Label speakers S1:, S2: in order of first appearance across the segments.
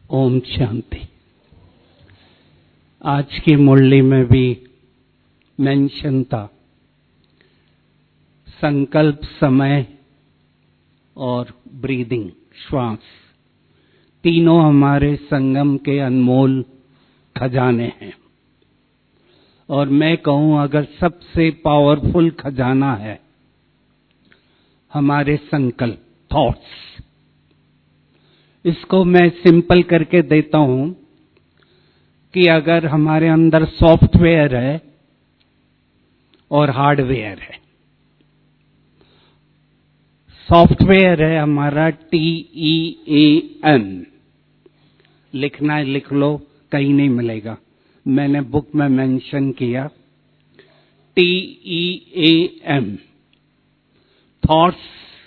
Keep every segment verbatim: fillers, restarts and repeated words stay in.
S1: ओम शांति। आज की मुरली में भी मेंशन था संकल्प, समय और ब्रीदिंग, श्वास, तीनों हमारे संगम के अनमोल खजाने हैं। और मैं कहूं अगर सबसे पावरफुल खजाना है हमारे संकल्प, थॉट्स। इसको मैं सिंपल करके देता हूं कि अगर हमारे अंदर सॉफ्टवेयर है और हार्डवेयर है। सॉफ्टवेयर है हमारा टी ई ए एम, लिखना है लिख लो, कहीं नहीं मिलेगा, मैंने बुक में मेंशन किया। T E A M, thoughts,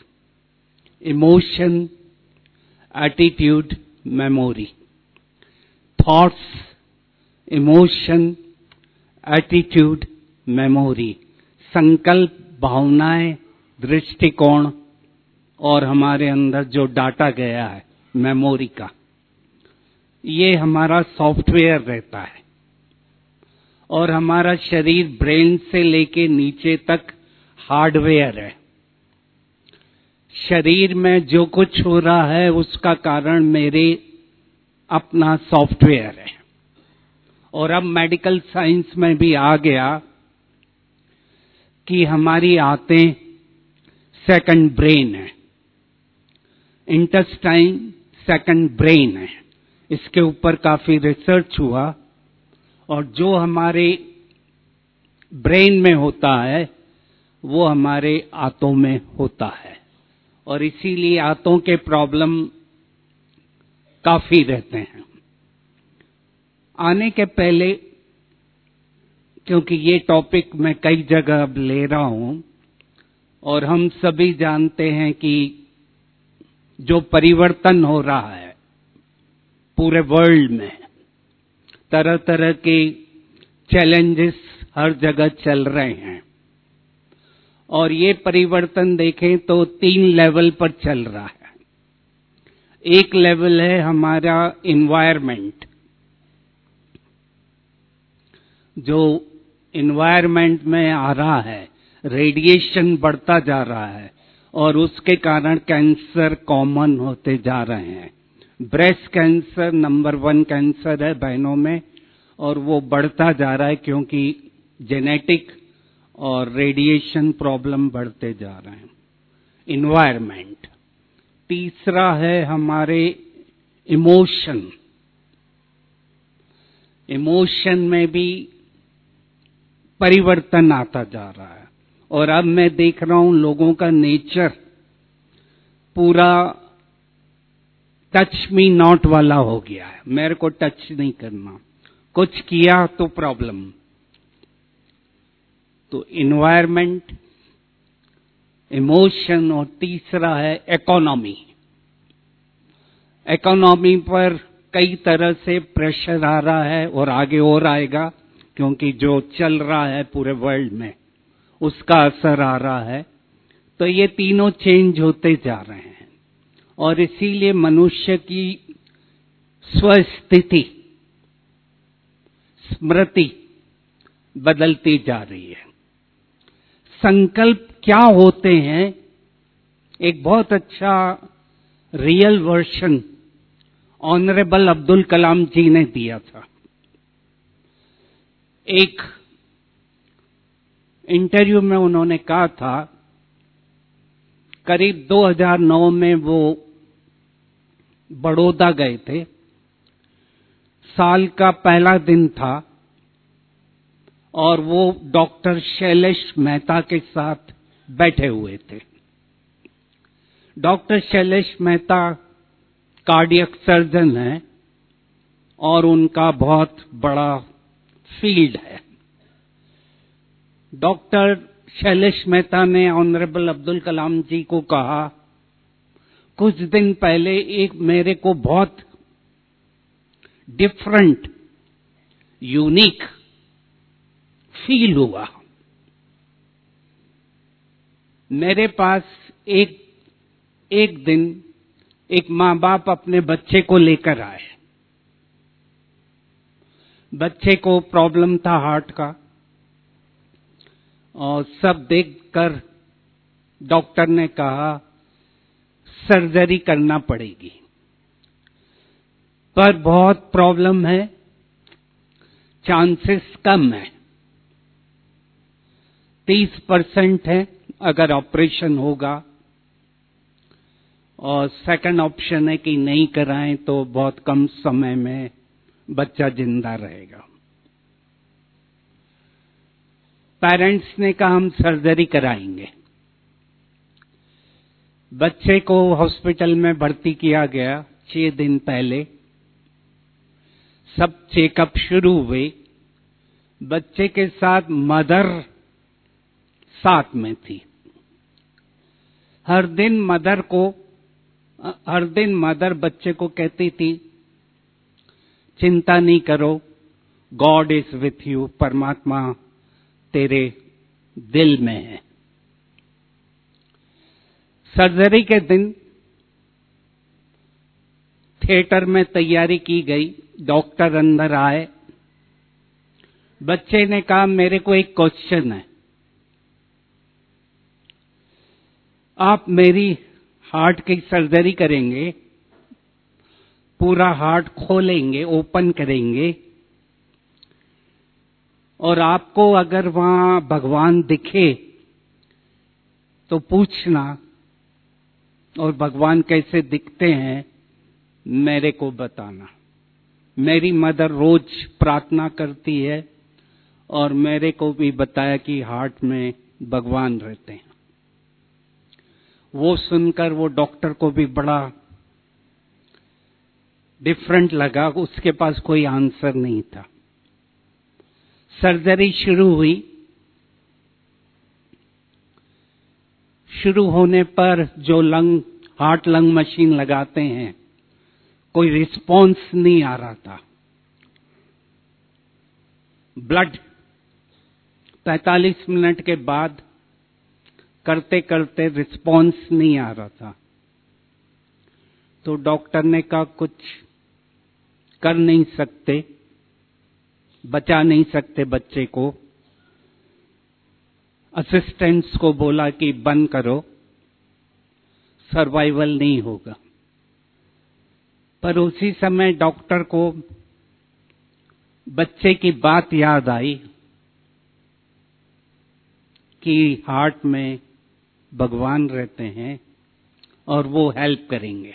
S1: emotion, attitude, memory. Thoughts, emotion, attitude, memory, संकल्प, भावनाएं, दृष्टिकोण और हमारे अंदर जो डाटा गया है मेमोरी का, ये हमारा सॉफ्टवेयर रहता है। और हमारा शरीर ब्रेन से लेके नीचे तक हार्डवेयर है। शरीर में जो कुछ हो रहा है उसका कारण मेरे अपना सॉफ्टवेयर है। और अब मेडिकल साइंस में भी आ गया कि हमारी आंतें सेकंड ब्रेन है, इंटेस्टाइन सेकंड ब्रेन है। इसके ऊपर काफी रिसर्च हुआ और जो हमारे ब्रेन में होता है वो हमारे आंतों में होता है। और इसीलिए आंतों के प्रॉब्लम काफी रहते हैं। आने के पहले, क्योंकि ये टॉपिक मैं कई जगह अब ले रहा हूं और हम सभी जानते हैं कि जो परिवर्तन हो रहा है पूरे वर्ल्ड में, तरह तरह के चैलेंजेस हर जगह चल रहे हैं। और ये परिवर्तन देखें तो तीन लेवल पर चल रहा है। एक लेवल है हमारा एनवायरनमेंट, जो एनवायरनमेंट में आ रहा है, रेडिएशन बढ़ता जा रहा है और उसके कारण कैंसर कॉमन होते जा रहे हैं। Breast cancer number one cancer है बहनों में और वो बढ़ता जा रहा है क्योंकि जेनेटिक और रेडिएशन प्रॉब्लम बढ़ते जा रहे हैं। इन्वायरमेंट। तीसरा है हमारे इमोशन। इमोशन में भी परिवर्तन आता जा रहा है। और अब मैं देख रहा हूं लोगों का नेचर पूरा टच मी नॉट वाला हो गया है। मेरे को टच नहीं करना, कुछ किया तो प्रॉब्लम। तो इन्वायरमेंट, इमोशन और तीसरा है इकोनॉमी। इकोनॉमी पर कई तरह से प्रेशर आ रहा है और आगे और आएगा, क्योंकि जो चल रहा है पूरे वर्ल्ड में उसका असर आ रहा है। तो ये तीनों चेंज होते जा रहे हैं और इसीलिए मनुष्य की स्वस्थिति, स्मृति बदलती जा रही है। संकल्प क्या होते हैं, एक बहुत अच्छा real version honourable Abdul Kalam ji ने दिया था। एक इंटरव्यू में उन्होंने कहा था, करीब दो हज़ार नौ में वो बड़ौदा गए थे। साल का पहला दिन था और वो डॉक्टर शैलेश मेहता के साथ बैठे हुए थे। Doctor Shailesh Mehta cardiac surgeon हैं और उनका बहुत बड़ा फील्ड है। डॉक्टर शैलेश मेहता ने ऑनरेबल अब्दुल कलाम जी को कहा, कुछ दिन पहले एक मेरे को बहुत डिफरेंट, यूनिक फील हुआ। मेरे पास एक एक दिन एक माँ बाप अपने बच्चे को लेकर आए बच्चे को प्रॉब्लम था हार्ट का, और सब देखकर डॉक्टर ने कहा सर्जरी करना पड़ेगी, पर बहुत प्रॉब्लम है, चांसेस कम है, तीस परसेंट है अगर ऑपरेशन होगा, और सेकंड ऑप्शन है कि नहीं कराएं तो बहुत कम समय में बच्चा जिंदा रहेगा। पेरेंट्स ने कहा हम सर्जरी कराएंगे। बच्चे को हॉस्पिटल में भर्ती किया गया। छह दिन पहले सब चेकअप शुरू हुए। बच्चे के साथ मदर साथ में थी। हर दिन मदर को हर दिन मदर बच्चे को कहती थी चिंता नहीं करो, गॉड इज विथ यू, परमात्मा तेरे दिल में है। सर्जरी के दिन थिएटर में तैयारी की गई। डॉक्टर अंदर आए। बच्चे ने कहा मेरे को एक क्वेश्चन है, आप मेरी हार्ट की सर्जरी करेंगे, पूरा हार्ट खोलेंगे, ओपन करेंगे, और आपको अगर वहां भगवान दिखे तो पूछना, और भगवान कैसे दिखते हैं मेरे को बताना। मेरी मदर रोज प्रार्थना करती है और मेरे को भी बताया कि हार्ट में भगवान रहते हैं। वो सुनकर वो डॉक्टर को भी बड़ा डिफरेंट लगा। उसके पास कोई आंसर नहीं था। सर्जरी शुरू हुई। शुरू होने पर जो लंग हार्ट लंग मशीन लगाते हैं, कोई रिस्पॉन्स नहीं आ रहा था। ब्लड पैंतालीस मिनट के बाद करते करते रिस्पॉन्स नहीं आ रहा था। तो डॉक्टर ने कहा कुछ कर नहीं सकते, बचा नहीं सकते बच्चे को। असिस्टेंट्स को बोला कि बंद करो, सर्वाइवल नहीं होगा। पर उसी समय डॉक्टर को बच्चे की बात याद आई कि हार्ट में भगवान रहते हैं और वो हेल्प करेंगे।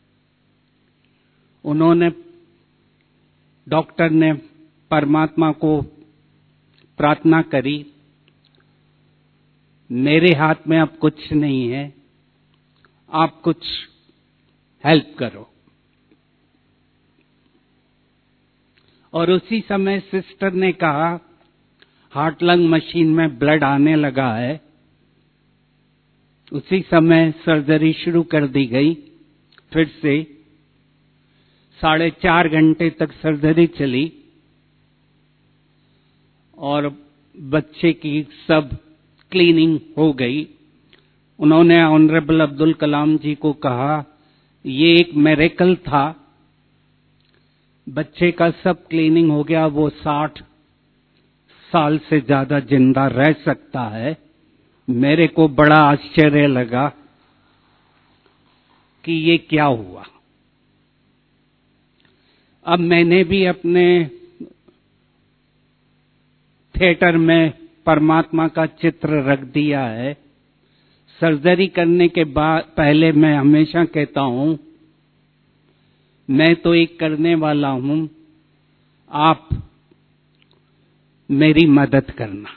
S1: उन्होंने डॉक्टर ने परमात्मा को प्रार्थना करी, मेरे हाथ में अब कुछ नहीं है, आप कुछ हेल्प करो। और उसी समय सिस्टर ने कहा हार्ट लंग मशीन में ब्लड आने लगा है। उसी समय सर्जरी शुरू कर दी गई। फिर से साढ़े चार घंटे तक सर्जरी चली और बच्चे की सब क्लीनिंग हो गई। उन्होंने ऑनरेबल अब्दुल कलाम जी को कहा ये एक मिरेकल था, बच्चे का सब क्लीनिंग हो गया, वो साठ साल से ज्यादा जिंदा रह सकता है। मेरे को बड़ा आश्चर्य लगा कि ये क्या हुआ। अब मैंने भी अपने थिएटर में परमात्मा का चित्र रख दिया है। सर्जरी करने के बाद पहले मैं हमेशा कहता हूं मैं तो एक करने वाला हूं, आप मेरी मदद करना।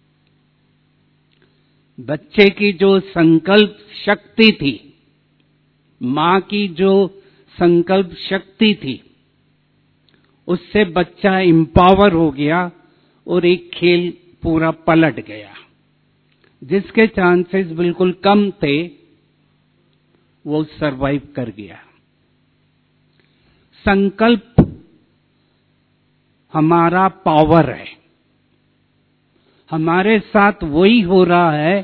S1: बच्चे की जो संकल्प शक्ति थी, मां की जो संकल्प शक्ति थी, उससे बच्चा एम्पावर हो गया और एक खेल पूरा पलट गया। जिसके चांसेस बिल्कुल कम थे वो सरवाइव कर गया। संकल्प हमारा पावर है। हमारे साथ वही हो रहा है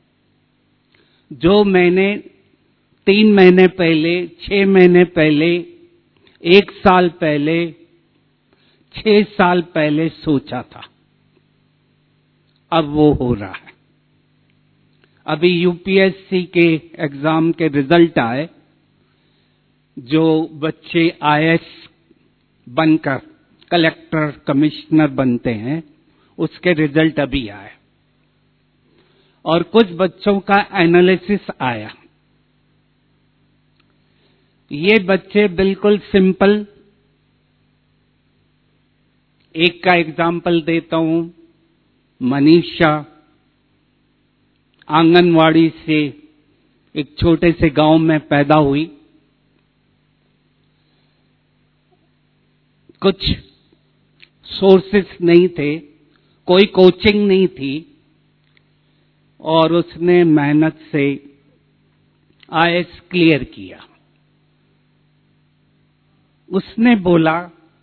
S1: जो मैंने तीन महीने पहले, छह महीने पहले, एक साल पहले, छह साल पहले सोचा था, अब वो हो रहा है। अभी यूपीएससी के एग्जाम के रिजल्ट आए, जो बच्चे आईएएस बनकर कलेक्टर कमिश्नर बनते हैं, उसके रिजल्ट अभी आए और कुछ बच्चों का एनालिसिस आया। ये बच्चे बिल्कुल सिंपल, एक का एग्जाम्पल देता हूं, मनीषा आंगनवाड़ी से एक छोटे से गांव में पैदा हुई। कुछ सोर्सेस नहीं थे, कोई कोचिंग नहीं थी, और उसने मेहनत से आईएएस क्लियर किया। उसने बोला,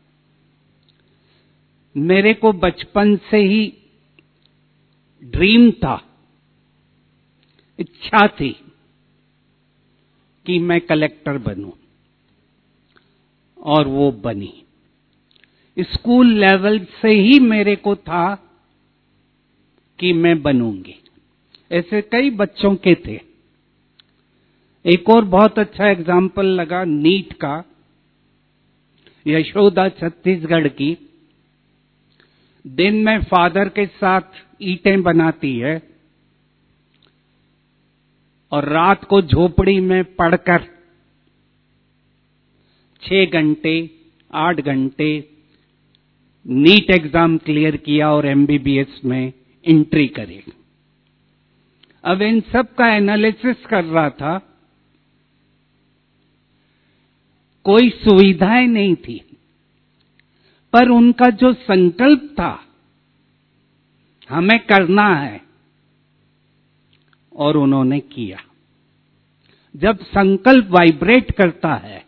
S1: मेरे को बचपन से ही ड्रीम था, इच्छा थी कि मैं कलेक्टर बनूं, और वो बनी। स्कूल लेवल से ही मेरे को था कि मैं बनूंगी। ऐसे कई बच्चों के थे। एक और बहुत अच्छा एग्जाम्पल लगा नीट का, यशोदा छत्तीसगढ़ की, दिन में फादर के साथ ईंटें बनाती है और रात को झोपड़ी में पढ़कर छह घंटे आठ घंटे नीट एग्जाम क्लियर किया और एमबीबीएस में एंट्री करी। अब इन सब का एनालिसिस कर रहा था। कोई सुविधाएं नहीं थी, पर उनका जो संकल्प था, हमें करना है, और उन्होंने किया। जब संकल्प वाइब्रेट करता है,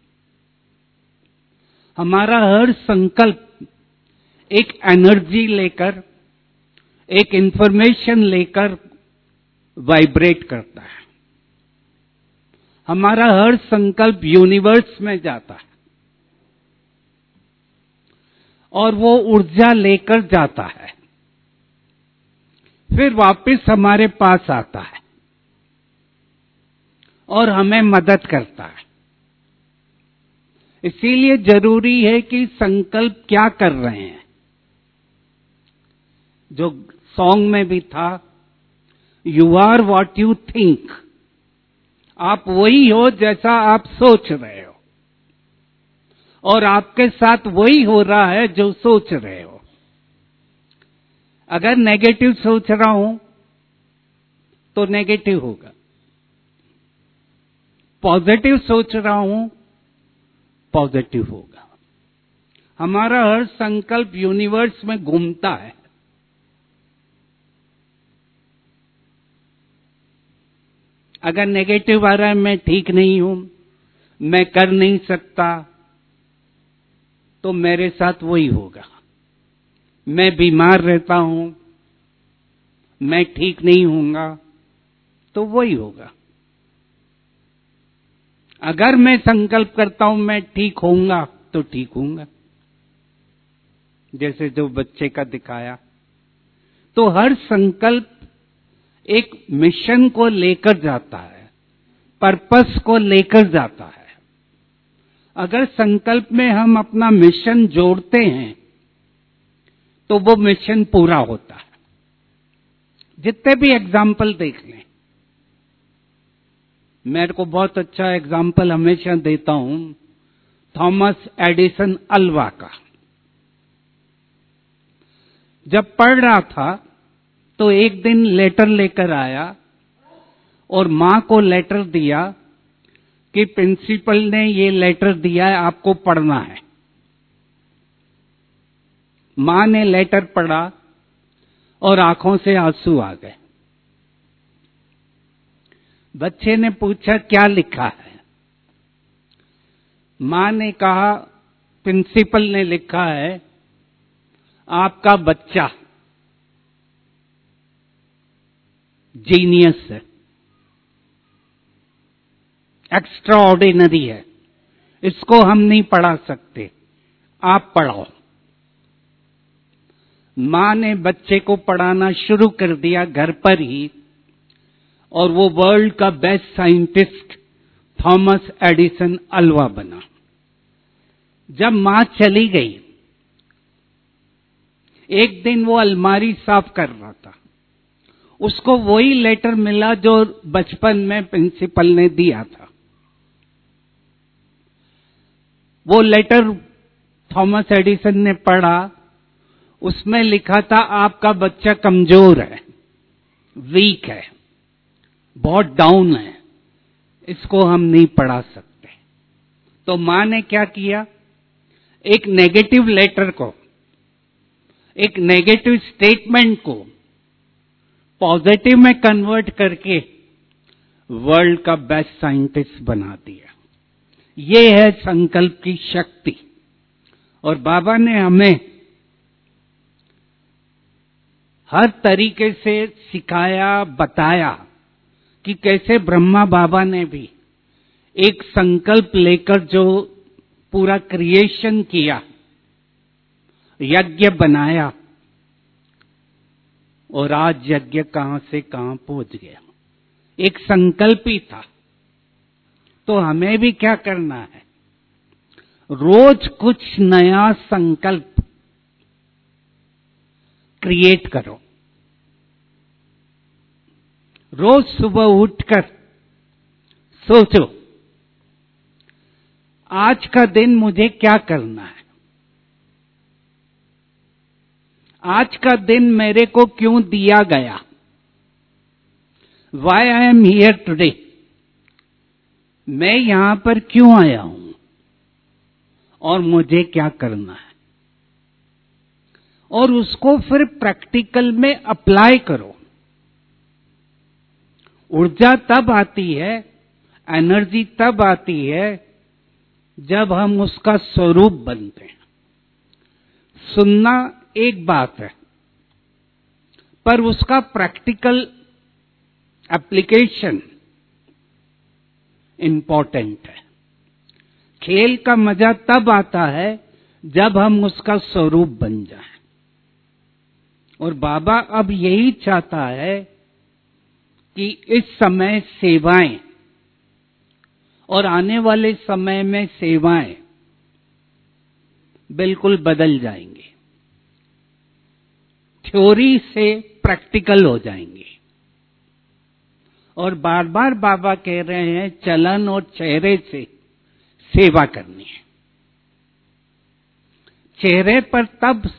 S1: हमारा हर संकल्प एक एनर्जी लेकर, एक इंफॉर्मेशन लेकर वाइब्रेट करता है। हमारा हर संकल्प यूनिवर्स में जाता है और वो ऊर्जा लेकर जाता है, फिर वापस हमारे पास आता है और हमें मदद करता है। इसीलिए जरूरी है कि संकल्प क्या कर रहे हैं। जो सॉन्ग में भी था, you are what you think. आप वही हो जैसा आप सोच रहे हो, और आपके साथ वही हो रहा है जो सोच रहे हो। अगर नेगेटिव सोच रहा हूं तो नेगेटिव होगा, पॉजिटिव सोच रहा हूं पॉजिटिव होगा। हमारा हर संकल्प यूनिवर्स में घूमता है। अगर नेगेटिव आ रहा है, मैं ठीक नहीं हूं, मैं कर नहीं सकता, तो मेरे साथ वही होगा। मैं बीमार रहता हूं, मैं ठीक नहीं होऊंगा, तो वही होगा। अगर मैं संकल्प करता हूं मैं ठीक होऊंगा, तो ठीक होऊंगा, जैसे जो बच्चे का दिखाया। तो हर संकल्प एक मिशन को लेकर जाता है, पर्पस को लेकर जाता है। अगर संकल्प में हम अपना मिशन जोड़ते हैं, तो वो मिशन पूरा होता है। जितने भी एग्जाम्पल देख लें, मेरे को बहुत अच्छा एग्जाम्पल हमेशा देता हूं थॉमस एडिसन अल्वा का। जब पढ़ रहा था तो एक दिन लेटर लेकर आया और मां को लेटर दिया कि प्रिंसिपल ने ये लेटर दिया है, आपको पढ़ना है। मां ने लेटर पढ़ा और आंखों से आंसू आ गए। बच्चे ने पूछा, क्या लिखा है? मां ने कहा, प्रिंसिपल ने लिखा है, आपका बच्चा जीनियस है, एक्स्ट्रा ऑर्डिनरी है, इसको हम नहीं पढ़ा सकते, आप पढ़ाओ। माँ ने बच्चे को पढ़ाना शुरू कर दिया घर पर ही, और वो वर्ल्ड का best scientist Thomas Edison Alva बना। जब माँ चली गई, एक दिन वो अलमारी साफ कर रहा था, उसको वही लेटर मिला जो बचपन में प्रिंसिपल ने दिया था। वो लेटर थॉमस एडिसन ने पढ़ा, उसमें लिखा था आपका बच्चा कमजोर है, वीक है, बहुत डाउन है, इसको हम नहीं पढ़ा सकते। तो मां ने क्या किया, एक नेगेटिव लेटर को, एक नेगेटिव स्टेटमेंट को पॉजिटिव में कन्वर्ट करके वर्ल्ड का बेस्ट साइंटिस्ट बना दिया। ये है संकल्प की शक्ति। और बाबा ने हमें हर तरीके से सिखाया, बताया कि कैसे ब्रह्मा बाबा ने भी एक संकल्प लेकर जो पूरा क्रिएशन किया, यज्ञ बनाया, और आज यज्ञ कहां से कहां पहुंच गया, एक संकल्प ही था। तो हमें भी क्या करना है, रोज कुछ नया संकल्प क्रिएट करो। रोज सुबह उठकर सोचो आज का दिन मुझे क्या करना है, आज का दिन मेरे को क्यों दिया गया, why I am here today, मैं यहां पर क्यों आया हूं और मुझे क्या करना है, और उसको फिर प्रैक्टिकल में अप्लाई करो। ऊर्जा तब आती है, एनर्जी तब आती है जब हम उसका स्वरूप बनते हैं। सुनना एक बात है, पर उसका प्रैक्टिकल एप्लीकेशन इंपॉर्टेंट है। खेल का मजा तब आता है जब हम उसका स्वरूप बन जाएं। और बाबा अब यही चाहता है कि इस समय सेवाएं और आने वाले समय में सेवाएं बिल्कुल बदल जाएंगी, थ्योरी से प्रैक्टिकल हो जाएंगी। और बार बार बाबा कह रहे हैं चलन और चेहरे से सेवा करनी है। चेहरे पर तब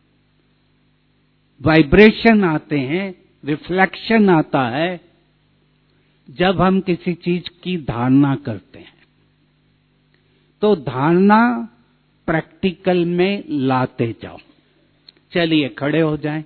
S1: वाइब्रेशन आते हैं, रिफ्लेक्शन आता है जब हम किसी चीज की धारणा करते हैं। तो धारणा प्रैक्टिकल में लाते जाओ। चलिए खड़े हो जाएं।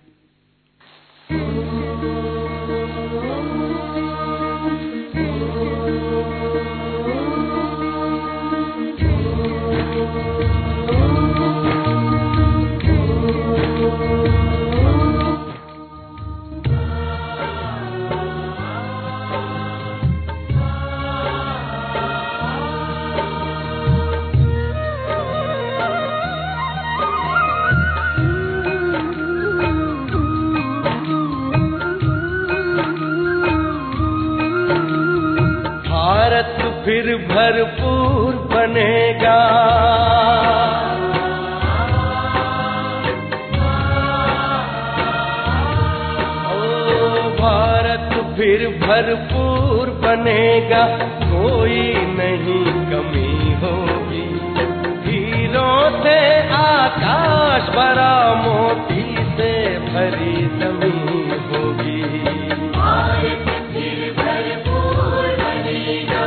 S2: फिर भरपूर बनेगा, ओ भारत फिर भरपूर बनेगा, कोई नहीं कमी होगी। हीरों से आकाश भरा, मोती से भरी जमीन होगी। भारत फिर भरपूर बनेगा।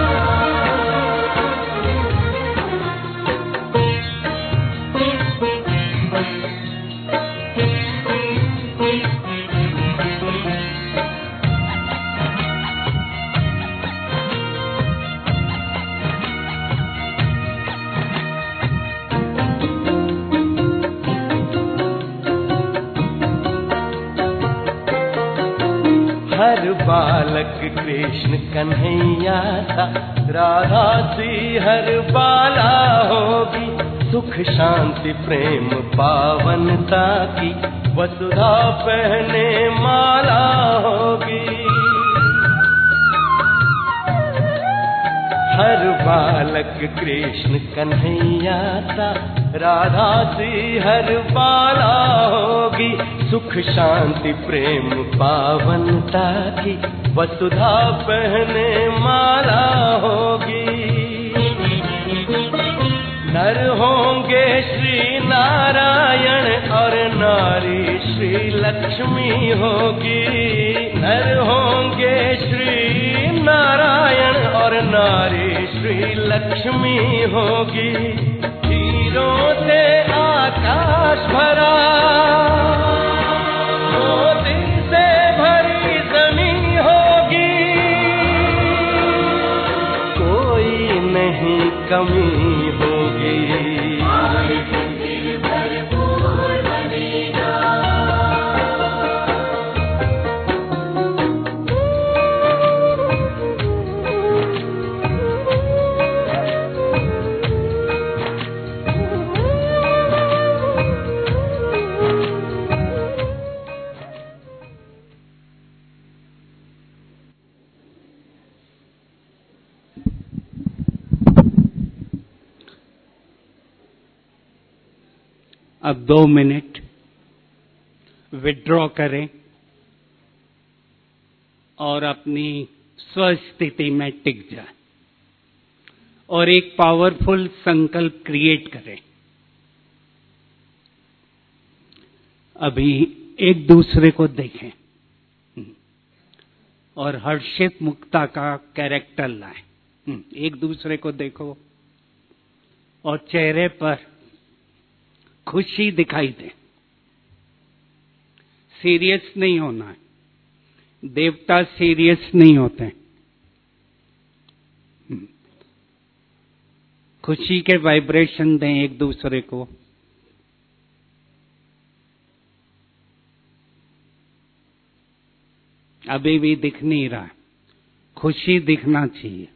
S2: हर बालक कृष्ण कन्हैया था, राधा सी हर बाला होगी। सुख शांति प्रेम पावनता की वसुधा पहने माला होगी। हर बालक कृष्ण कन्हैया सा राधा सी हर बाला होगी। सुख शांति प्रेम पावनता की वसुधा पहने माला होगी। नर होंगे श्री नारायण और नारी श्री लक्ष्मी होगी। नर होंगे श्री नारायण और नारी श्री लक्ष्मी होगी। हीरों से आकाश भरा, मोती से भरी जमीन होगी। कोई नहीं कमी होगी।
S1: अब दो मिनट विड्रॉ करें और अपनी स्वस्थिति में टिक जाए और एक पावरफुल संकल्प क्रिएट करें। अभी एक दूसरे को देखें और हर्षित मुक्ता का कैरेक्टर लाएं। एक दूसरे को देखो और चेहरे पर खुशी दिखाई दे। सीरियस नहीं होना है, देवता सीरियस नहीं होते। खुशी के वाइब्रेशन दें एक दूसरे को। अभी भी दिख नहीं रहा, खुशी दिखना चाहिए।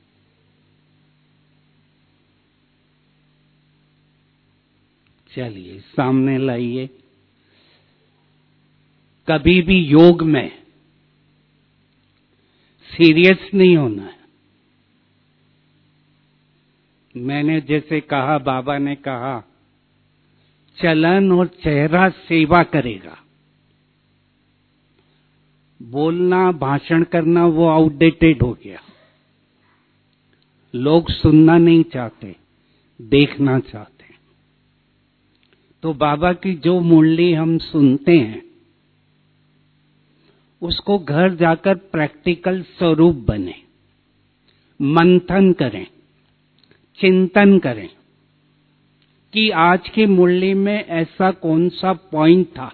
S1: चलिए सामने लाइए। कभी भी योग में सीरियस नहीं होना है। मैंने जैसे कहा, बाबा ने कहा, चलन और चेहरा सेवा करेगा। बोलना, भाषण करना वो आउटडेटेड हो गया। लोग सुनना नहीं चाहते, देखना चाहते। तो बाबा की जो मुरली हम सुनते हैं उसको घर जाकर प्रैक्टिकल स्वरूप बने, मंथन करें, चिंतन करें कि आज की मुरली में ऐसा कौन सा पॉइंट था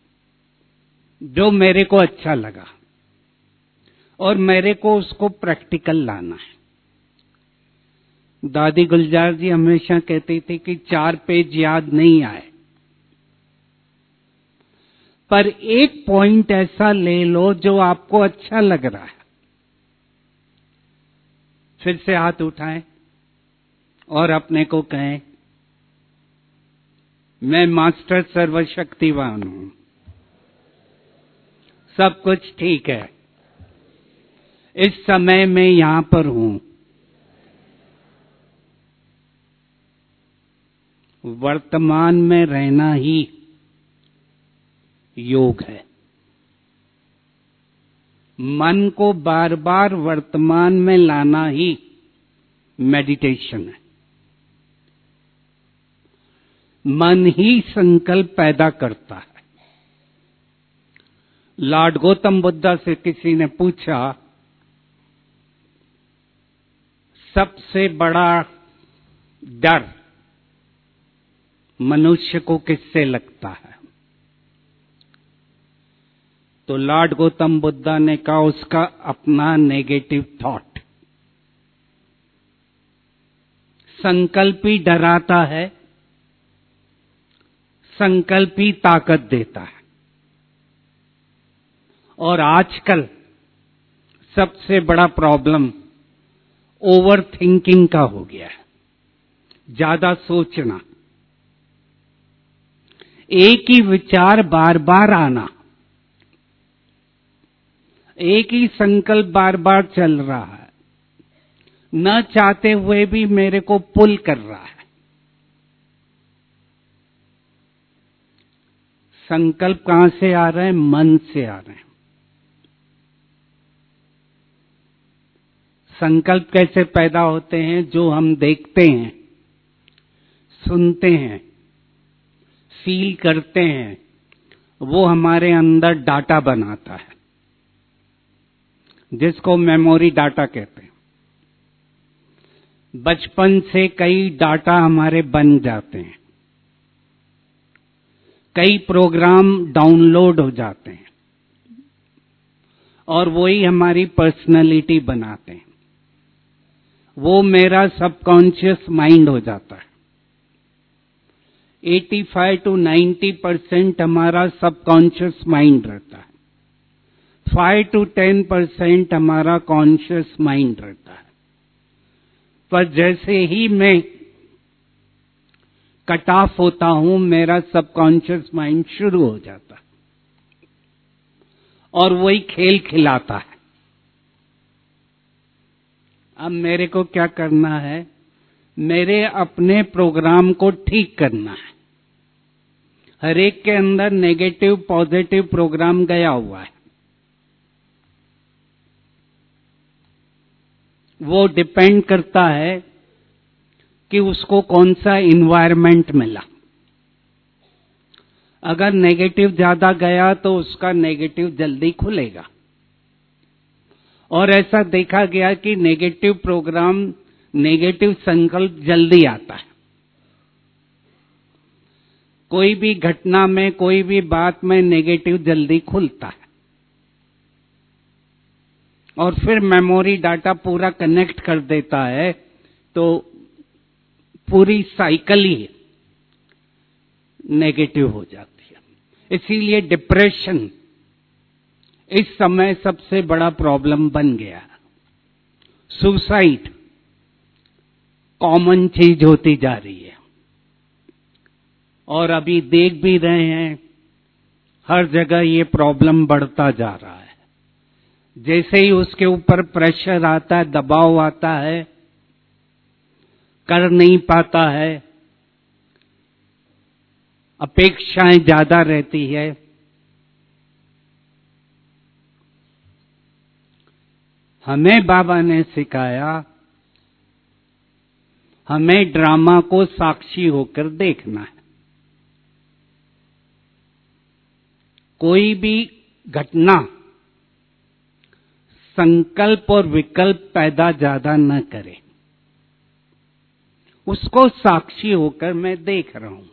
S1: जो मेरे को अच्छा लगा और मेरे को उसको प्रैक्टिकल लाना है। दादी गुलजार जी हमेशा कहती थी कि चार पेज याद नहीं आए, पर एक पॉइंट ऐसा ले लो जो आपको अच्छा लग रहा है। फिर से हाथ उठाएं और अपने को कहें, मैं मास्टर सर्वशक्तिवान हूं, सब कुछ ठीक है, इस समय मैं यहां पर हूं। वर्तमान में रहना ही योग है। मन को बार बार वर्तमान में लाना ही मेडिटेशन है। मन ही संकल्प पैदा करता है। लॉर्ड गौतम बुद्ध से किसी ने पूछा, सबसे बड़ा डर मनुष्य को किससे लगता है? तो लॉर्ड गौतम बुद्ध ने कहा, उसका अपना नेगेटिव थॉट। संकल्प ही डराता है, संकल्प ही ताकत देता है। और आजकल सबसे बड़ा प्रॉब्लम ओवर थिंकिंग का हो गया है, ज्यादा सोचना। एक ही विचार बार बार आना, एक ही संकल्प बार बार चल रहा है, न चाहते हुए भी मेरे को पुल कर रहा है। संकल्प कहां से आ रहे हैं? मन से आ रहे हैं। संकल्प कैसे पैदा होते हैं? जो हम देखते हैं, सुनते हैं, फील करते हैं, वो हमारे अंदर डाटा बनाता है, जिसको मेमोरी डाटा कहते हैं। बचपन से कई डाटा हमारे बन जाते हैं, कई प्रोग्राम डाउनलोड हो जाते हैं और वही हमारी पर्सनैलिटी बनाते हैं। वो मेरा सबकॉन्शियस माइंड हो जाता है। पचासी टू नब्बे परसेंट हमारा सबकॉन्शियस माइंड रहता है, फाइव टू टेन परसेंट हमारा कॉन्शियस माइंड रहता है। पर जैसे ही मैं कट ऑफ होता हूं, मेरा सबकॉन्शियस माइंड शुरू हो जाता है और वही खेल खिलाता है। अब मेरे को क्या करना है? मेरे अपने प्रोग्राम को ठीक करना है। हर एक के अंदर नेगेटिव पॉजिटिव प्रोग्राम गया हुआ है। वो डिपेंड करता है कि उसको कौन सा इन्वायरमेंट मिला। अगर नेगेटिव ज्यादा गया तो उसका नेगेटिव जल्दी खुलेगा, और ऐसा देखा गया कि नेगेटिव प्रोग्राम, नेगेटिव संकल्प जल्दी आता है। कोई भी घटना में, कोई भी बात में नेगेटिव जल्दी खुलता है और फिर मेमोरी डाटा पूरा कनेक्ट कर देता है, तो पूरी साइकिल ही नेगेटिव हो जाती है। इसीलिए डिप्रेशन इस समय सबसे बड़ा प्रॉब्लम बन गया। सुसाइड कॉमन चीज होती जा रही है और अभी देख भी रहे हैं, हर जगह ये प्रॉब्लम बढ़ता जा रहा है। जैसे ही उसके ऊपर प्रेशर आता है, दबाव आता है, कर नहीं पाता है, अपेक्षाएं ज्यादा रहती है, हमें बाबा ने सिखाया, हमें ड्रामा को साक्षी होकर देखना है। कोई भी घटना संकल्प और विकल्प पैदा ज्यादा न करे, उसको साक्षी होकर मैं देख रहा हूं।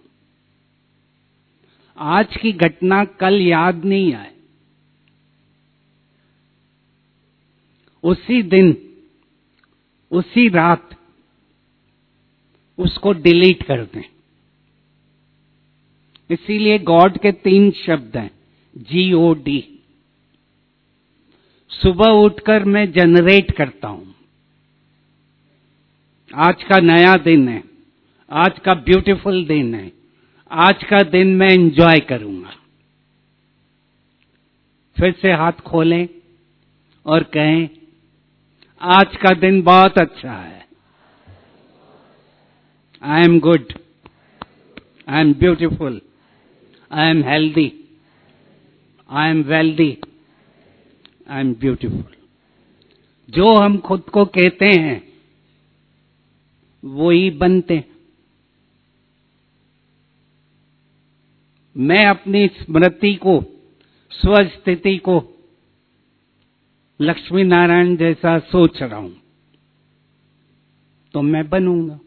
S1: आज की घटना कल याद नहीं आए, उसी दिन, उसी रात उसको डिलीट कर दें। इसीलिए गॉड के तीन शब्द हैं, जी ओ डी। सुबह उठकर मैं जनरेट करता हूं, आज का नया दिन है, आज का ब्यूटीफुल दिन है, आज का दिन मैं एंजॉय करूंगा। फिर से हाथ खोलें और कहें, आज का दिन बहुत अच्छा है। I am good, I am beautiful, I am healthy, I am wealthy, I am beautiful. जो हम खुद को कहते हैं वो ही बनते हैं। मैं अपनी स्मृति को, स्वस्थिति को लक्ष्मी नारायण जैसा सोच रहा हूं तो मैं बनूंगा।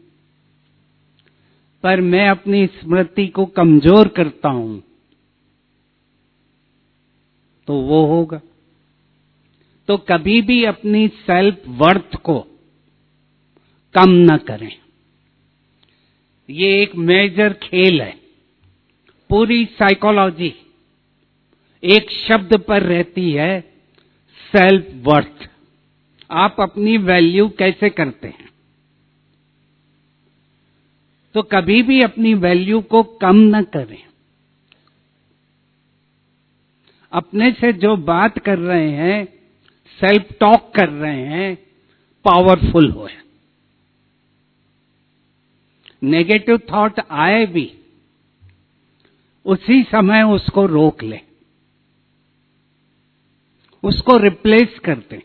S1: पर मैं अपनी स्मृति को कमजोर करता हूं तो वो होगा। तो कभी भी अपनी सेल्फ वर्थ को कम न करें। ये एक मेजर खेल है। पूरी साइकोलॉजी एक शब्द पर रहती है, सेल्फ वर्थ। आप अपनी वैल्यू कैसे करते हैं? तो कभी भी अपनी वैल्यू को कम न करें। अपने से जो बात कर रहे हैं, सेल्फ टॉक कर रहे हैं, पावरफुल हो। नेगेटिव थॉट आए भी, उसी समय उसको रोक ले, उसको रिप्लेस कर दे।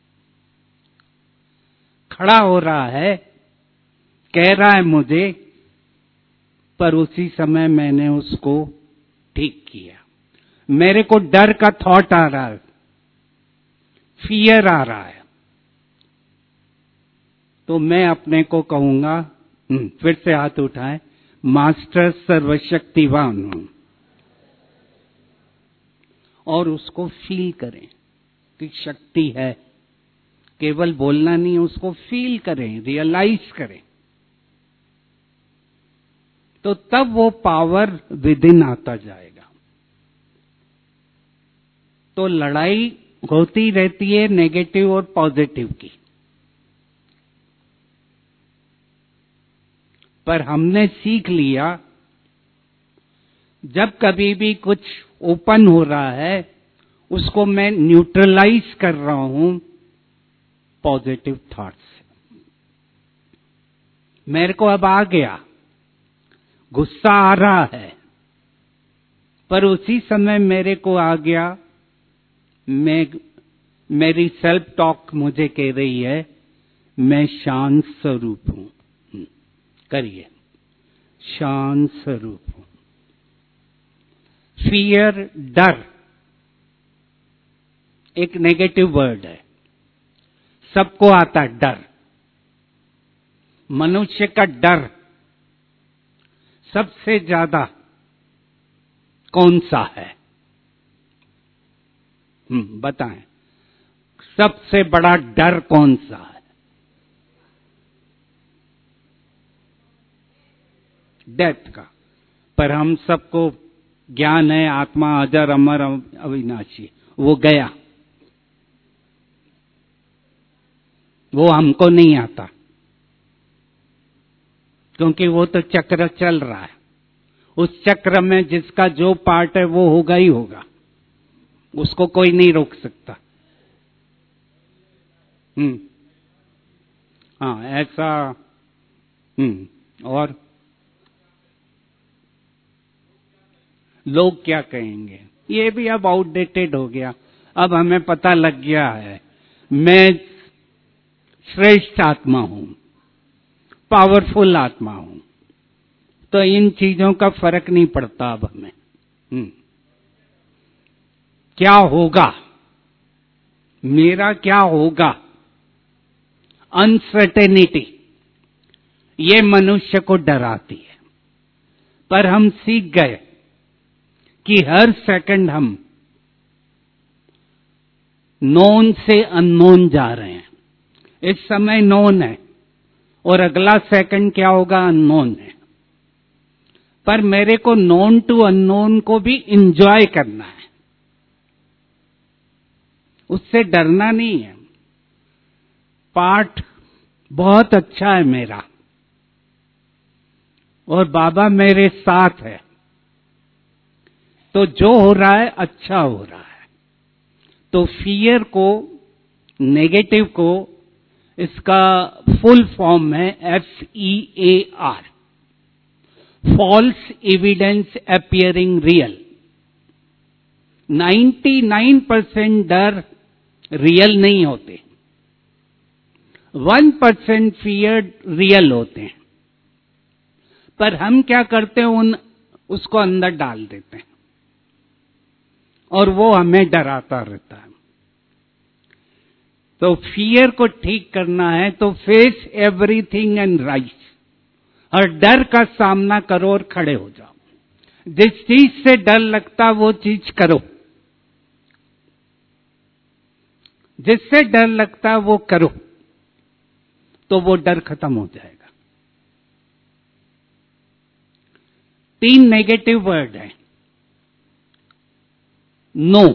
S1: खड़ा हो रहा है, कह रहा है मुझे, पर उसी समय मैंने उसको ठीक किया। मेरे को डर का थॉट आ रहा है, फियर आ रहा है, तो मैं अपने को कहूंगा, फिर से हाथ उठाए, मास्टर सर्वशक्तिवान हूं, और उसको फील करें कि शक्ति है। केवल बोलना नहीं, उसको फील करें, रियलाइज करें, तो तब वो पावर विद इन आता जाएगा। तो लड़ाई होती रहती है नेगेटिव और पॉजिटिव की, पर हमने सीख लिया, जब कभी भी कुछ ओपन हो रहा है, उसको मैं न्यूट्रलाइज कर रहा हूं पॉजिटिव थॉट्स से। मेरे को अब आ गया, गुस्सा आ रहा है, पर उसी समय मेरे को आ गया, मैं मेरी सेल्फ टॉक मुझे कह रही है, मैं शांत स्वरूप हूं। करिए, शांत स्वरूप हूं। फियर, डर, एक नेगेटिव वर्ड है, सबको आता है डर। मनुष्य का डर सबसे ज्यादा कौन सा है? हम्म बताएं, सबसे बड़ा डर कौन सा है? डेथ का। पर हम सबको ज्ञान है, आत्मा अजर अमर अविनाशी, वो गया, वो हमको नहीं आता, क्योंकि वो तो चक्र चल रहा है। उस चक्र में जिसका जो पार्ट है वो होगा ही होगा, उसको कोई नहीं रोक सकता। हम्म हाँ, ऐसा। हम्म और लोग क्या कहेंगे, ये भी अब आउटडेटेड हो गया। अब हमें पता लग गया है, मैं श्रेष्ठ आत्मा हूं, पावरफुल आत्मा हूं, तो इन चीजों का फर्क नहीं पड़ता अब हमें। हम्म क्या होगा, मेरा क्या होगा, अनसर्टेनिटी, ये मनुष्य को डराती है। पर हम सीख गए कि हर सेकंड हम नोन से अननोन जा रहे हैं। इस समय नोन है और अगला सेकंड क्या होगा, अननोन है। पर मेरे को नोन टू अननोन को भी इंजॉय करना है, उससे डरना नहीं है। पाठ बहुत अच्छा है मेरा, और बाबा मेरे साथ है, तो जो हो रहा है अच्छा हो रहा है। तो फियर को, नेगेटिव को, इसका फुल फॉर्म है F E A R, false evidence appearing real. निन्यानवे परसेंट डर रियल नहीं होते, वन परसेंट फियर रियल होते हैं। पर हम क्या करते हैं, उन उसको अंदर डाल देते हैं और वो हमें डराता रहता है। तो फियर को ठीक करना है तो फेस एवरीथिंग एंड राइज, हर डर का सामना करो और खड़े हो जाओ। जिस चीज से डर लगता वो चीज करो, जिससे डर लगता वो करो, तो वो डर खत्म हो जाएगा। तीन नेगेटिव वर्ड है। नो,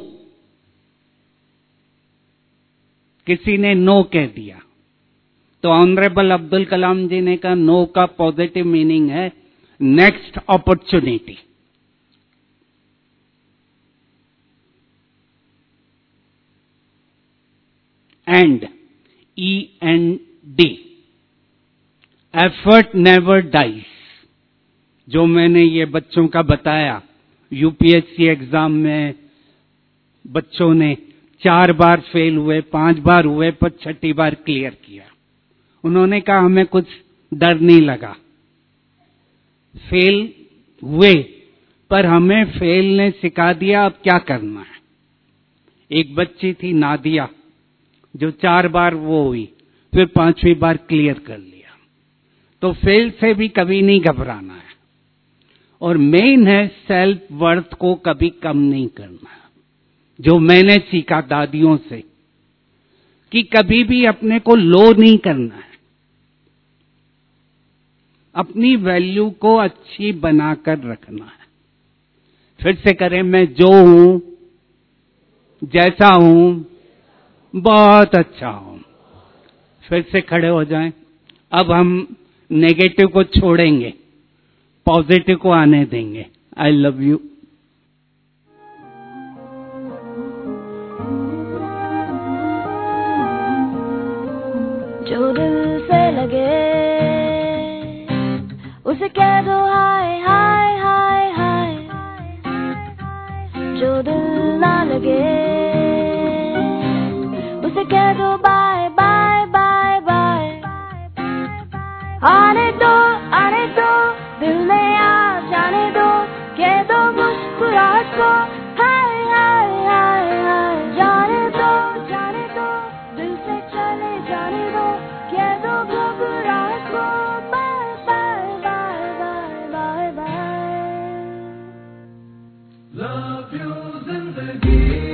S1: किसी ने नो कह दिया, तो ऑनरेबल अब्दुल कलाम जी ने कहा नो का पॉजिटिव मीनिंग है next opportunity. And, E N D, effort never dies, जो मैंने ये बच्चों का बताया। यूपीएससी एग्जाम में बच्चों ने चार बार फेल हुए, पांच बार हुए, पर छठी बार क्लियर किया। उन्होंने कहा हमें कुछ डर नहीं लगा, फेल हुए पर हमें फेल ने सिखा दिया अब क्या करना है। एक बच्ची थी नादिया, जो चार बार वो हुई, फिर पांचवी बार क्लियर कर लिया। तो फेल से भी कभी नहीं घबराना है। और मेन है सेल्फ वर्थ को कभी कम नहीं करना, जो मैंने सीखा दादियों से, कि कभी भी अपने को लो नहीं करना है, अपनी वैल्यू को अच्छी बनाकर रखना है। फिर से करें, मैं जो हूं, जैसा हूं, बहुत अच्छा हूं। फिर से खड़े हो जाएं। अब हम नेगेटिव को छोड़ेंगे, पॉजिटिव को आने देंगे। I love you.
S3: जो दिल से लगे उसे कह दो हाय हाय हाय हाय, जो दिल ना लगे उसे कह दो बाय बाय बाय बाय। आने दो आने दो दिल में आ जाने दो, कह दो मुस्कुराहट को हाय हाय हाय हाय। जाने दो जाने दो दिल से चले जाने दो, कह दो घबराहट को bye bye bye bye bye bye.
S2: Love you जिंदगी,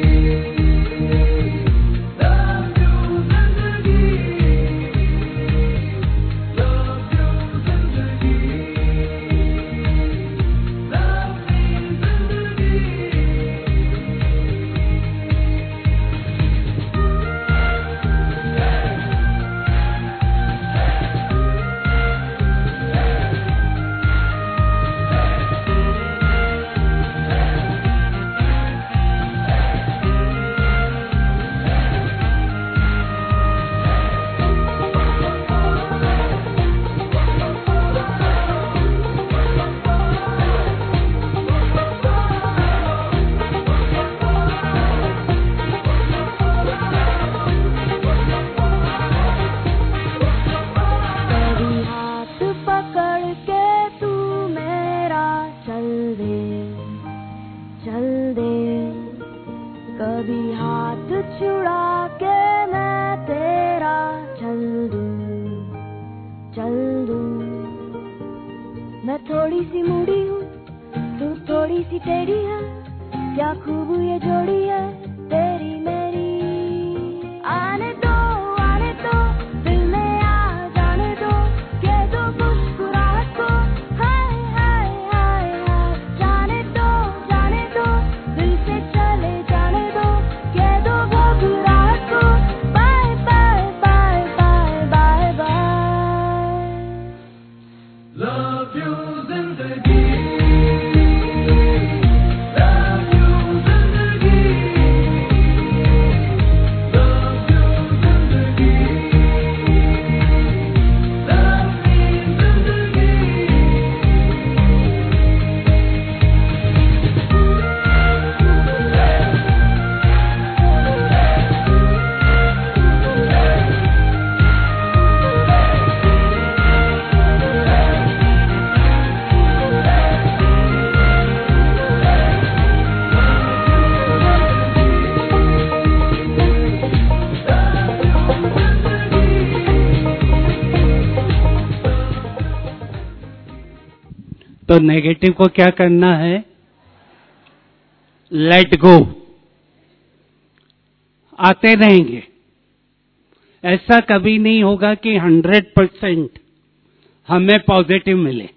S3: थोड़ी सी मूडी हूँ, तू थोड़ी सी टेढ़ी है, क्या खूब ये जोड़ी है तेरी मेरी। आने दो आने दो दिल में आ जाने दो, कह दो मुस्कुराहट को हाय हाय हाय हाय। जाने दो जाने दो दिल से चले जाने दो, कह दो घबराहट को bye bye bye bye bye bye.
S2: Love you
S1: तो नेगेटिव को क्या करना है? Let go. आते रहेंगे। ऐसा कभी नहीं होगा कि हंड्रेड परसेंट हमें पॉजिटिव मिले।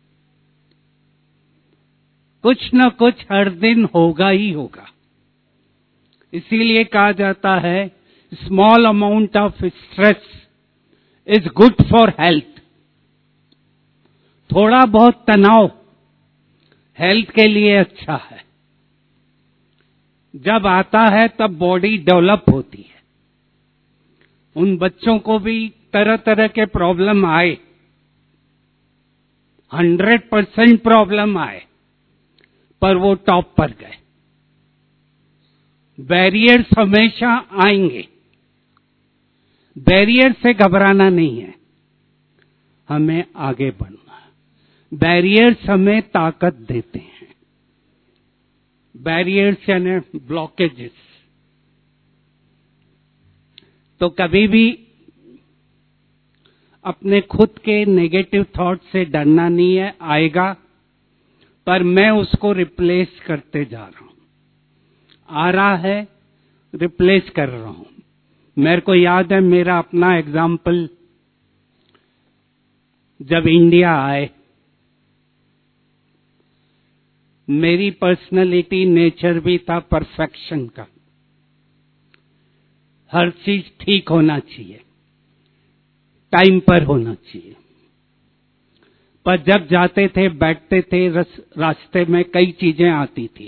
S1: कुछ न कुछ हर दिन होगा ही होगा। इसीलिए कहा जाता है small amount of stress is good for health. थोड़ा बहुत तनाव हेल्थ के लिए अच्छा है। जब आता है तब बॉडी डेवलप होती है। उन बच्चों को भी तरह तरह के प्रॉब्लम आए, हंड्रेड परसेंट प्रॉब्लम आए, पर वो टॉप पर गए। बैरियर्स हमेशा आएंगे, बैरियर से घबराना नहीं है, हमें आगे बढ़ना है। बैरियर्स हमें ताकत देते हैं, बैरियर्स यानी ब्लॉकेजेस। तो कभी भी अपने खुद के नेगेटिव थॉट से डरना नहीं है, आएगा, पर मैं उसको रिप्लेस करते जा रहा हूं। आ रहा है, रिप्लेस कर रहा हूं। मेरे को याद है मेरा अपना एग्जाम्पल, जब इंडिया आए, मेरी पर्सनैलिटी नेचर भी था परफेक्शन का, हर चीज ठीक होना चाहिए, टाइम पर होना चाहिए। पर जब जाते थे, बैठते थे, रास्ते में कई चीजें आती थी,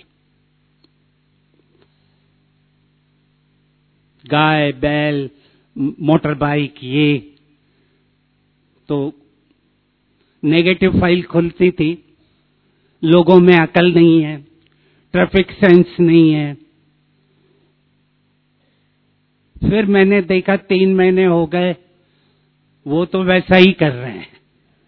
S1: गाय, बैल, मोटर बाइक, ये तो नेगेटिव फाइल खुलती थी। लोगों में अकल नहीं है, ट्रैफिक सेंस नहीं है। फिर मैंने देखा तीन महीने हो गए, वो तो वैसा ही कर रहे हैं,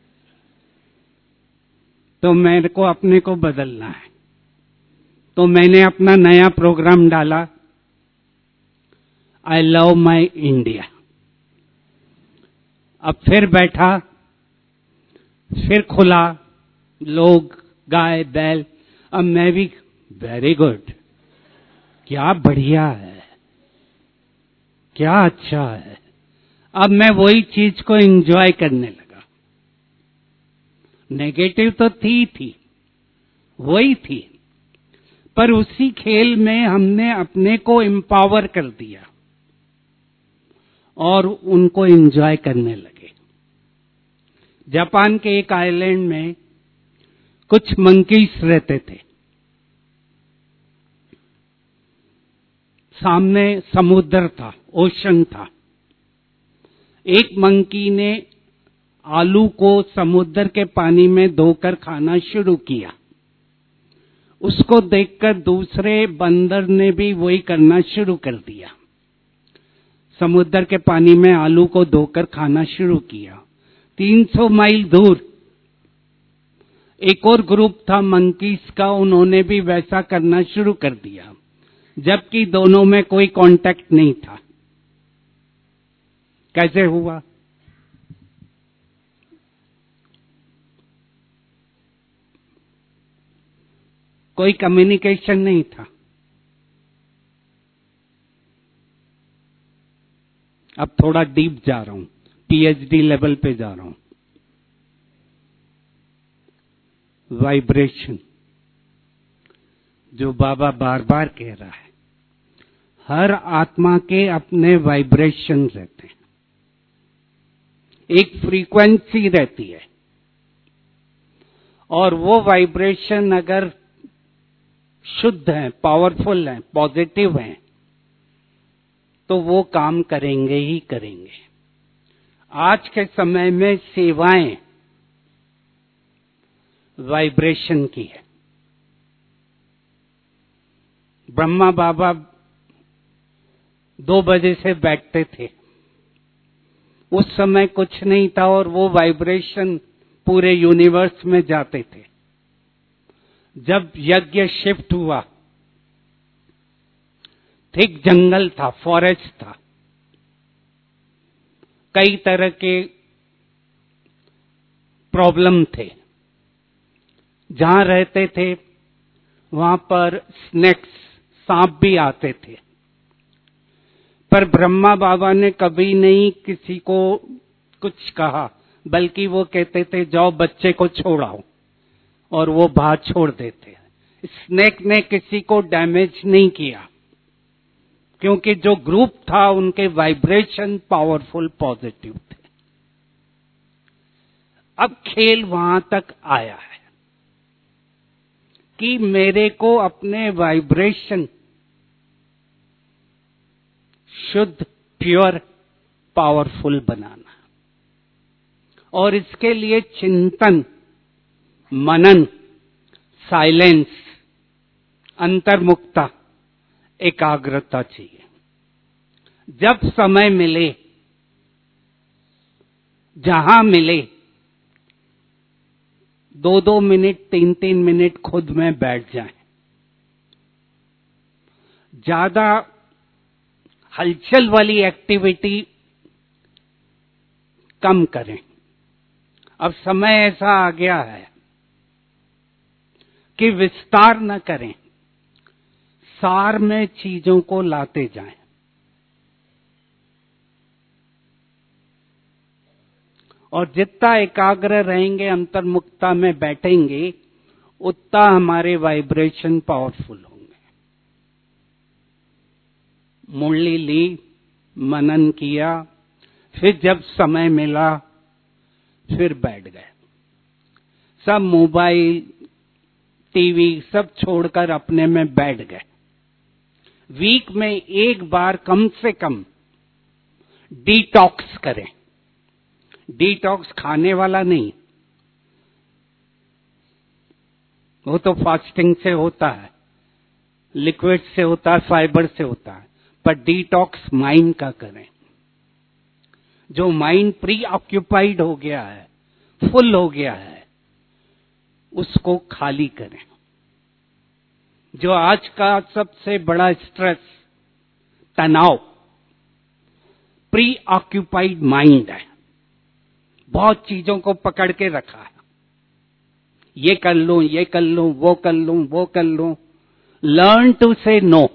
S1: तो मेरे को अपने को बदलना है। तो मैंने अपना नया प्रोग्राम डाला, आई लव माई इंडिया। अब फिर बैठा, फिर खुला, लोग, गाय, बैल, अब मैं भी वेरी गुड, क्या बढ़िया है, क्या अच्छा है। अब मैं वही चीज को एंजॉय करने लगा। नेगेटिव तो थी थी वही थी, पर उसी खेल में हमने अपने को एम्पावर कर दिया और उनको एंजॉय करने लगे। जापान के एक आइलैंड में कुछ मंकीज रहते थे। सामने समुद्र था, ओशन था। एक मंकी ने आलू को समुद्र के पानी में धोकर खाना शुरू किया। उसको देखकर दूसरे बंदर ने भी वही करना शुरू कर दिया, समुद्र के पानी में आलू को धोकर खाना शुरू किया। तीन सौ मील दूर एक और ग्रुप था मंकीज का, उन्होंने भी वैसा करना शुरू कर दिया, जबकि दोनों में कोई कांटेक्ट नहीं था। कैसे हुआ? कोई कम्युनिकेशन नहीं था। अब थोड़ा डीप जा रहा हूं, पीएचडी लेवल पे जा रहा हूं। वाइब्रेशन, जो बाबा बार बार कह रहा है, हर आत्मा के अपने वाइब्रेशन रहते हैं, एक फ्रीक्वेंसी रहती है, और वो वाइब्रेशन अगर शुद्ध है, पावरफुल है, पॉजिटिव है, तो वो काम करेंगे ही करेंगे। आज के समय में सेवाएं वाइब्रेशन की है। ब्रह्मा बाबा दो बजे से बैठते थे, उस समय कुछ नहीं था, और वो वाइब्रेशन पूरे यूनिवर्स में जाते थे। जब यज्ञ शिफ्ट हुआ, थिक जंगल था, फॉरेस्ट था, कई तरह के प्रॉब्लम थे। जहां रहते थे वहां पर स्नेक्स, सांप भी आते थे, पर ब्रह्मा बाबा ने कभी नहीं किसी को कुछ कहा, बल्कि वो कहते थे जाओ बच्चे को छोड़ाओ, और वो बाहर छोड़ देते। स्नेक ने किसी को डैमेज नहीं किया, क्योंकि जो ग्रुप था उनके वाइब्रेशन पावरफुल, पॉजिटिव थे। अब खेल वहां तक आया है कि मेरे को अपने वाइब्रेशन शुद्ध, प्योर पावरफुल बनाना। और इसके लिए चिंतन, मनन, साइलेंस, अंतर्मुखता, एकाग्रता चाहिए। जब समय मिले, जहां मिले, दो दो मिनट, तीन तीन मिनट खुद में बैठ जाएं। ज्यादा हलचल वाली एक्टिविटी कम करें। अब समय ऐसा आ गया है कि विस्तार न करें, सार में चीजों को लाते जाएं। और जितना एकाग्र रहेंगे, अंतर्मुखता में बैठेंगे, उतना हमारे वाइब्रेशन पावरफुल होंगे। मुरली ली, मनन किया, फिर जब समय मिला फिर बैठ गए। सब मोबाइल, टीवी सब छोड़कर अपने में बैठ गए। वीक में एक बार कम से कम डिटॉक्स करें। डिटॉक्स खाने वाला नहीं, वो तो फास्टिंग से होता है, लिक्विड से होता है, फाइबर से होता है, पर डिटॉक्स माइंड का करें। जो माइंड प्री ऑक्यूपाइड हो गया है, फुल हो गया है, उसको खाली करें। जो आज का सबसे बड़ा स्ट्रेस, तनाव, प्री ऑक्यूपाइड माइंड है। बहुत चीजों को पकड़ के रखा है, ये कर लूं, ये कर लूं, वो कर लूं, वो कर लूं। Learn to say no.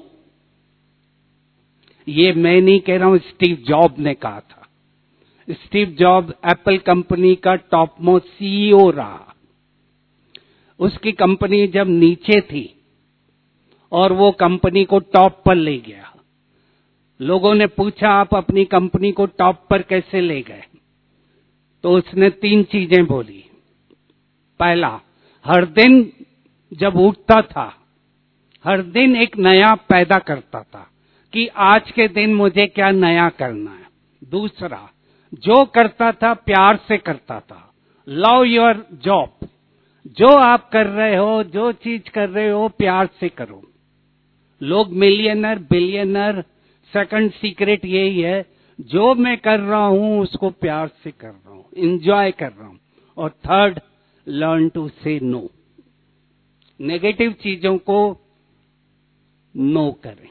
S1: ये मैं नहीं कह रहा हूं, स्टीव जॉब ने कहा था। स्टीव जॉब एप्पल कंपनी का टॉप मोस्ट सीईओ रहा। उसकी कंपनी जब नीचे थी और वो कंपनी को टॉप पर ले गया, लोगों ने पूछा आप अपनी कंपनी को टॉप पर कैसे ले गए? तो उसने तीन चीजें बोली। पहला, हर दिन जब उठता था, हर दिन एक नया पैदा करता था कि आज के दिन मुझे क्या नया करना है। दूसरा, जो करता था प्यार से करता था। Love your job. जो आप कर रहे हो, जो चीज कर रहे हो, प्यार से करो। लोग मिलियनर, बिलियनर, सेकंड सीक्रेट यही है, जो मैं कर रहा हूं उसको प्यार से कर रहा हूं, एंजॉय कर रहा हूं। और third, learn to say no. Negative चीजों को नो करें।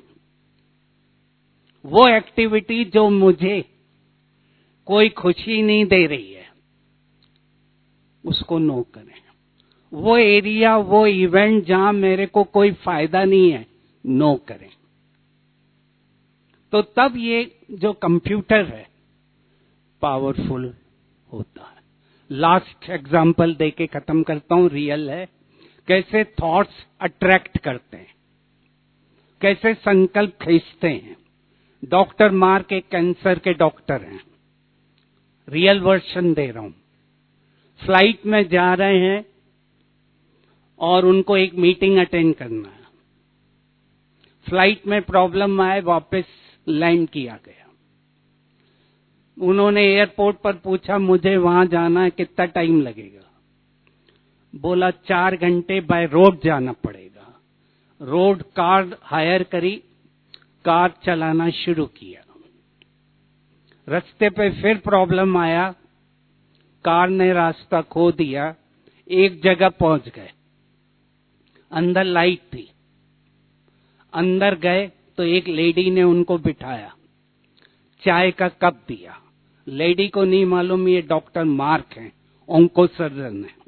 S1: वो एक्टिविटी जो मुझे कोई खुशी नहीं दे रही है, उसको नो करें। वो एरिया, वो इवेंट जहां मेरे को कोई फायदा नहीं है, नो करें। तो तब ये जो कंप्यूटर है पावरफुल होता है। लास्ट एग्जांपल देके खत्म करता हूं, रियल है। कैसे थॉट्स अट्रैक्ट करते हैं, कैसे संकल्प खींचते हैं। डॉक्टर मार्क एक कैंसर के डॉक्टर हैं, रियल वर्जन दे रहा हूं। फ्लाइट में जा रहे हैं और उनको एक मीटिंग अटेंड करना है। फ्लाइट में प्रॉब्लम आए, वापस लैंड किया गया। उन्होंने एयरपोर्ट पर पूछा मुझे वहां जाना है, कितना टाइम लगेगा? बोला चार घंटे बाय रोड जाना पड़ेगा। रोड कार हायर करी, कार चलाना शुरू किया। रास्ते पे फिर प्रॉब्लम आया, कार ने रास्ता खो दिया। एक जगह पहुंच गए, अंदर लाइट थी। अंदर गए तो एक लेडी ने उनको बिठाया, चाय का कप दिया। लेडी को नहीं मालूम ये डॉक्टर मार्क हैं, ऑन्को सर्जन है।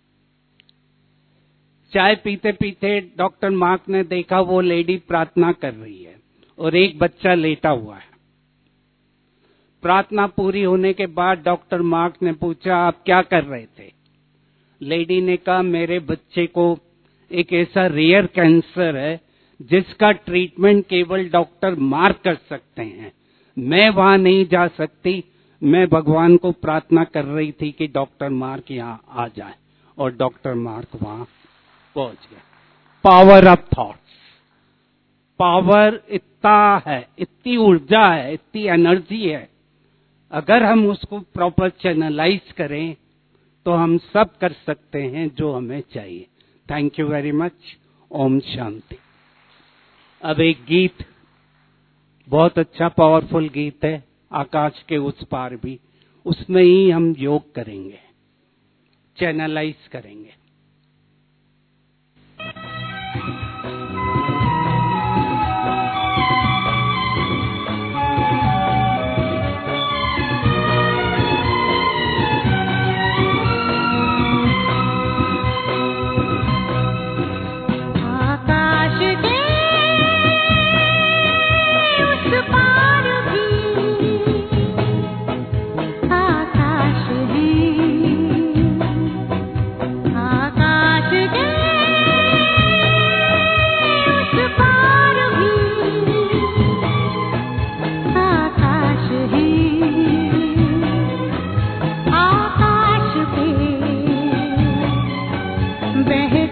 S1: चाय पीते पीते डॉक्टर मार्क ने देखा वो लेडी प्रार्थना कर रही है और एक बच्चा लेटा हुआ है। प्रार्थना पूरी होने के बाद डॉक्टर मार्क ने पूछा आप क्या कर रहे थे? लेडी ने कहा मेरे बच्चे को एक ऐसा रेयर कैंसर है जिसका ट्रीटमेंट केवल डॉक्टर मार्क कर सकते हैं। मैं वहां नहीं जा सकती। मैं भगवान को प्रार्थना कर रही थी कि डॉक्टर मार्क यहां आ जाए, और डॉक्टर मार्क वहां पहुंच गए। Power of thoughts. पावर इतना है, इतनी ऊर्जा है, इतनी एनर्जी है अगर हम उसको प्रॉपर चैनलाइज करें तो हम सब कर सकते हैं जो हमें चाहिए। Thank you very much. ओम शांति। अब एक गीत, बहुत अच्छा पावरफुल गीत है, आकाश के उस पार भी, उसमें ही हम योग करेंगे, चैनलाइज करेंगे।
S3: बह